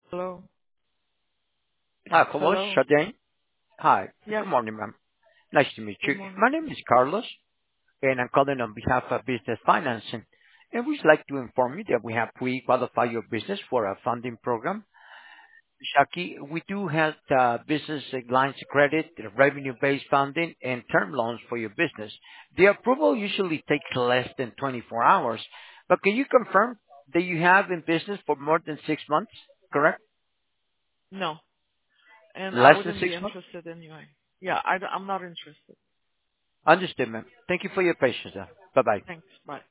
Hello. Hello, Hello. Shadane. Hi. Yes. Good morning, ma'am. Nice to meet Good you. morning. My name is Carlos, and I'm calling on behalf of Business Financing. And we'd like to inform you that we have pre-qualified your business for a funding program. Shaki, we do have business lines of credit, revenue-based funding, and term loans for your business. The approval usually takes less than 24 hours, but can you confirm that you have in business for more than 6 months, correct? No, and I Less than wouldn't be 6 months? interested anyway. Yeah, I'm not interested. Understood, ma'am. Thank you for your patience. Bye-bye. Thanks. Bye.